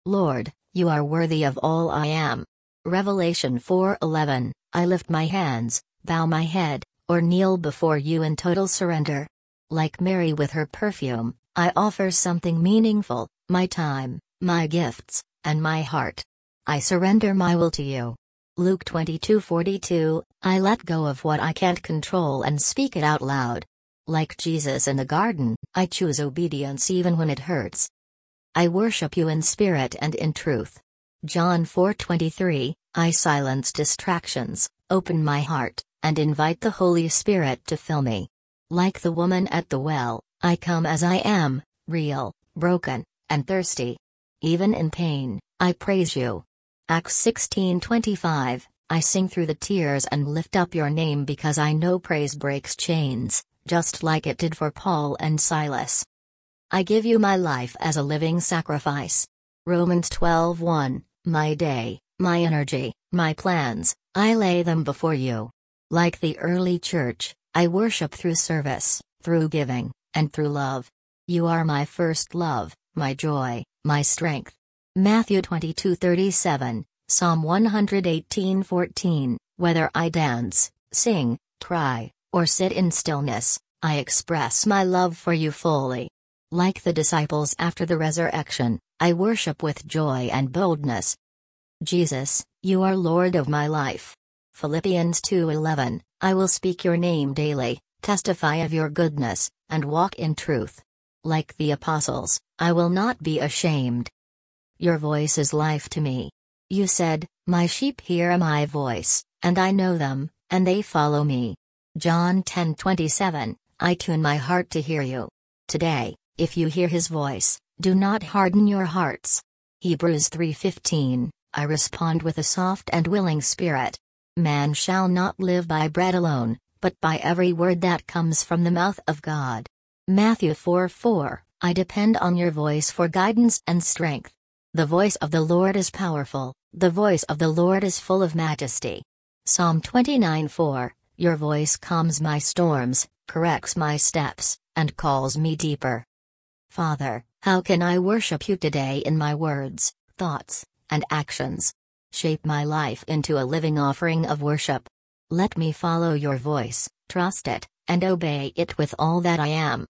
Lord, you are worthy of all I am. Revelation 4:11, I lift my hands, bow my head, or kneel before you in total surrender. Like Mary with her perfume, I offer something meaningful, my time, my gifts, and my heart. I surrender my will to you. Luke 22:42, I let go of what I can't control and speak it out loud. Like Jesus in the garden, I choose obedience even when it hurts. I worship you in spirit and in truth. John 4:23, I silence distractions, open my heart, and invite the Holy Spirit to fill me. Like the woman at the well, I come as I am, real, broken, and thirsty. Even in pain, I praise you. Acts 16:25, I sing through the tears and lift up your name because I know praise breaks chains, just like it did for Paul and Silas. I give you my life as a living sacrifice. Romans 12:1, my day, my energy, my plans, I lay them before you. Like the early church, I worship through service, through giving, and through love. You are my first love, my joy, my strength. Matthew 22:37, Psalm 118:14, whether I dance, sing, cry, or sit in stillness, I express my love for you fully. Like the disciples after the resurrection, I worship with joy and boldness. Jesus, you are Lord of my life. Philippians 2:11, I will speak your name daily, testify of your goodness, and walk in truth. Like the apostles, I will not be ashamed. Your voice is life to me. You said, my sheep hear my voice, and I know them, and they follow me. John 10:27, I tune my heart to hear you. Today, if you hear his voice, do not harden your hearts. Hebrews 3:15, I respond with a soft and willing spirit. Man shall not live by bread alone, but by every word that comes from the mouth of God. Matthew 4:4, I depend on your voice for guidance and strength. The voice of the Lord is powerful, the voice of the Lord is full of majesty. Psalm 29:4, your voice calms my storms, corrects my steps, and calls me deeper. Father, how can I worship you today in my words, thoughts, and actions? Shape my life into a living offering of worship. Let me follow your voice, trust it, and obey it with all that I am.